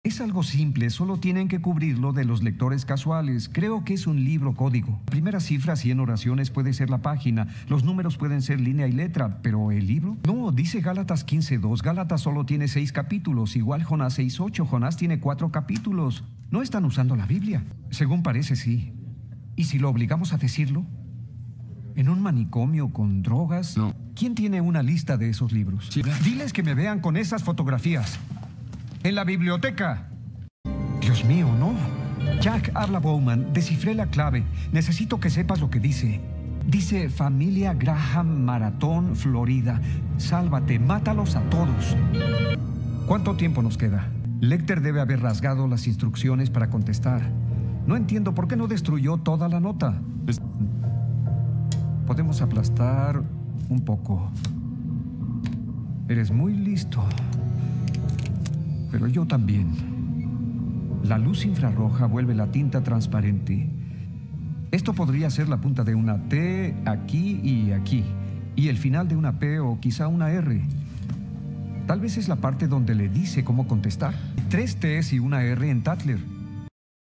Es algo simple, solo tienen que cubrirlo de los lectores casuales. Creo que es un libro código. La primera cifra, 100 oraciones, puede ser la página. Los números pueden ser línea y letra, pero ¿el libro? No, dice Gálatas 15:2. Gálatas solo tiene 6 capítulos. Igual Jonás 6:8. Jonás tiene 4 capítulos. ¿No están usando la Biblia? Según parece, sí. ¿Y si lo obligamos a decirlo? ¿En un manicomio con drogas? No. ¿Quién tiene una lista de esos libros? Sí. Diles que me vean con esas fotografías. ¡En la biblioteca! Dios mío, no. Jack, habla Bowman. Descifré la clave. Necesito que sepas lo que dice. Dice Familia Graham, Maratón, Florida. Sálvate, mátalos a todos. ¿Cuánto tiempo nos queda? Lecter debe haber rasgado las instrucciones para contestar. No entiendo por qué no destruyó toda la nota. Podemos aplastar un poco. Eres muy listo. Pero yo también. La luz infrarroja vuelve la tinta transparente. Esto podría ser la punta de una T aquí y aquí, y el final de una P o quizá una R. Tal vez es la parte donde le dice cómo contestar. 3 T's y una R en Tatler.